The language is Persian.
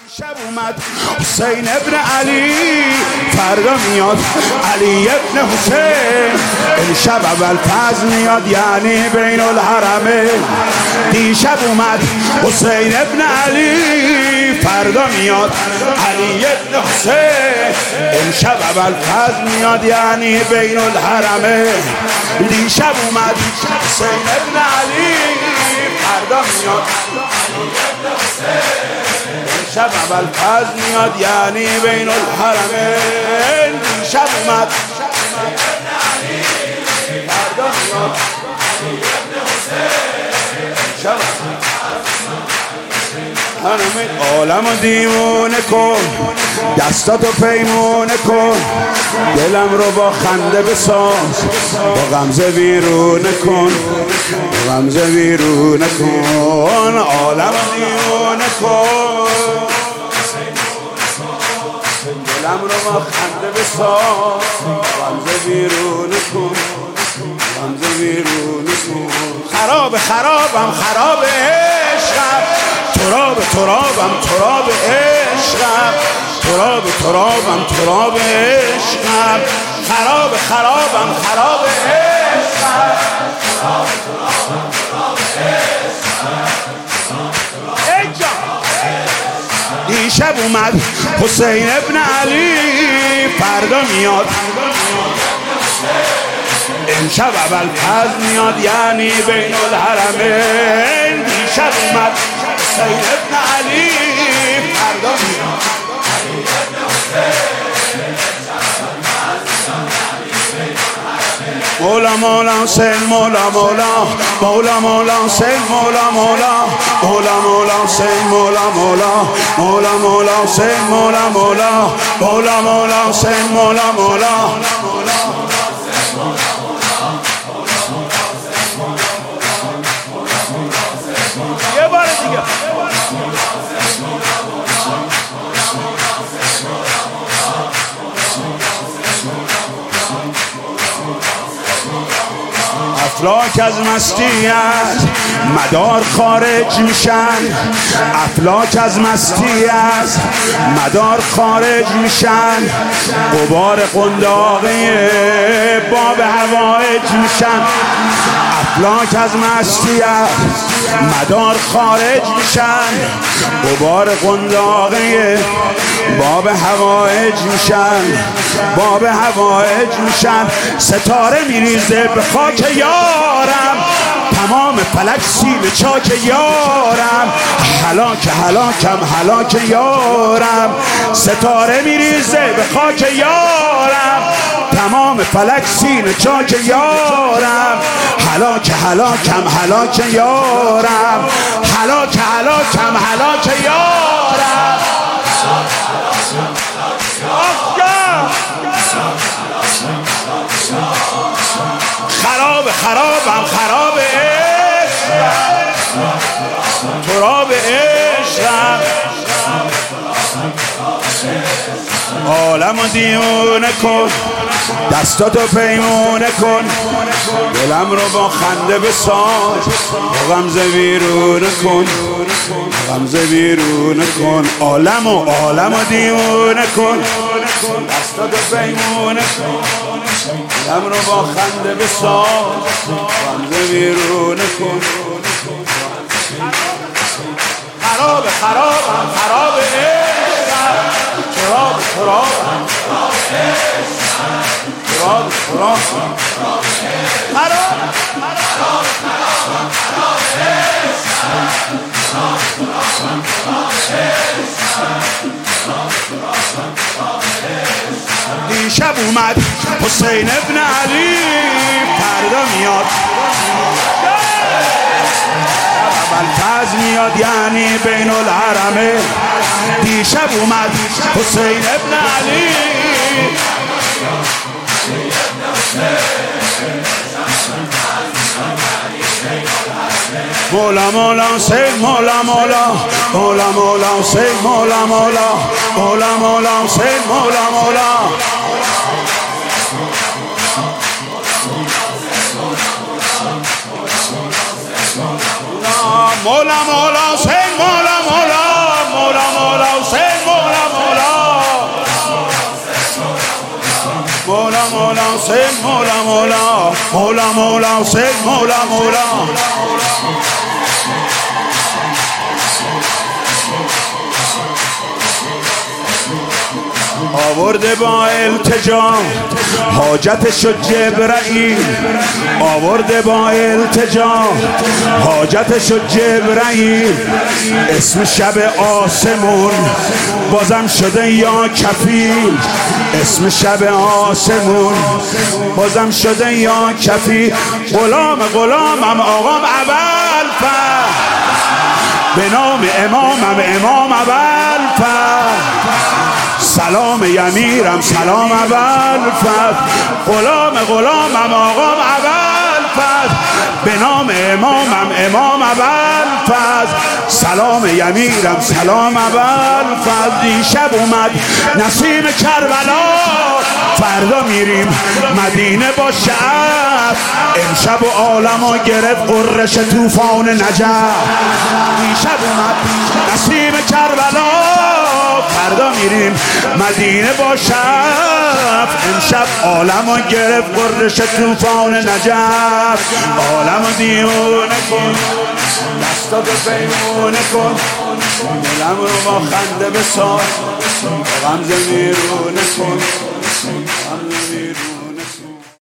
شب اومد حسین ابن علی، فردا میاد علی ابن حسین. امشب ابوالفضل میاد یعنی بین الحرمین. دیشب اومد حسین ابن علی، فردا میاد علی ابن حسین. امشب ابوالفضل میاد یعنی بین الحرمین. دیشب اومد حسین ابن علی، فردا میاد علی ابن حسین. شب ابوالفضل میاد یعنی بین الحرمین. دیشب اومد فردا میاد علی ابن حسین. شب حرمین. عالمو دیوونه کن، دستاتو پیمونه کن، دلم رو با خنده بساز، با غمزه ویرونه کن، با غمزه ویرونه کن. عالمو دیوونه کن، دلم رو با خنده بساز، غمزه ویرونه کن، غمزه ویرونه کن. خراب خرابم خراب عشقم، تراب ترابم تراب عشقم، تراب ترابم تراب عشقم. خراب خرابم خراب عشقم، تراب ترابم تراب عشقم. دیشب اومد حسین ابن علی، فردا میاد امشب ابوالفضل میاد یعنی بین الحرمین. دیشب اومد حسین ابن علی، فردا میاد علی ابن حسین. مولا مولا حسین مولا مولا، مولا مولا حسین مولا مولا، مولا مولا حسین مولا مولا، مولا مولا حسین مولا مولا، مولا مولا حسین مولا مولا. یه بار دیگه. افلاک از مستی از مدار خارج میشن، افلاک از مستی از مدار خارج میشن، غبار قنداقه باب هوایج میشن. افلاک از مستی از مدار خارج میشن، غبار قنداقه باب هوایج میشن، باب هوایج میشن. ستاره میریزه به خاک یارم، تمام فلک سیب چاک یارم. هلاک هلاکم هلاک یارم، ستاره میریزه به خاک یارم، تمام فلک سین چاک یارم. هلاک هلاکم هلاک یارم، هلاک هلاکم هلاک یارم. خراب خرابم خراب عشقم، تراب عشقم. عالمو دیوونه کن، دستاتو پیمونه کن، دلم رو با خنده بساز، با غمزه ویرونه کن، غمزه ویرونه کن. عالمو دیوونه کن، دستاتو پیمونه کن، دلم رو با خنده بساز، غمزه ویرونه کن. خراب خرابم خراب عشقم، تراب ترابم تراب عشقم، تراب ترابم تراب عشقم. خراب خراب خرابم خراب عشقم، تراب ترابم تراب عشقم، تراب ترابم تراب عشقم. دیشب اومد حسین ابن علی، فردا میاد ابوالفضل میاد یعنی بین الحرمین. دیشب اومد حسین ابن علی، مولا مولا حسین مولا مولا، مولا مولا حسین مولا مولا، مولا مولا حسین مولا مولا. مولا مولا حسین مولا مولا، مولا مولا حسین حسین مولا مولا مولا مولا حسین مولا مولا آورده با التجا حاجتشو جبرائیل آورده با التجا حاجتشو جبرائیل اسم شب آسمون بازم شده یا کفیل اسم شب آسمون بازم شده یا کفیل غلامم آقام ابوالفضل به نام امام ابوالفضل سلام یمیرم سلام ابوالفضل غلامم آقام ابوالفضل به نام امام ابوالفضل سلام یمیرم سلام ابوالفضل دیشب اومد نسیم کربلا فردا میریم مدینه با شعب امشب و عالمو گرفت قرش طوفان نجف دیشب اومد نسیم کربلا فردا میریم مدینه با شب امشب عالمو گرفت قرش طوفان نجف عالمو دیوونه کن دستا به پیمونه کن دلم رو با خنده بساز غمزه میرونه کن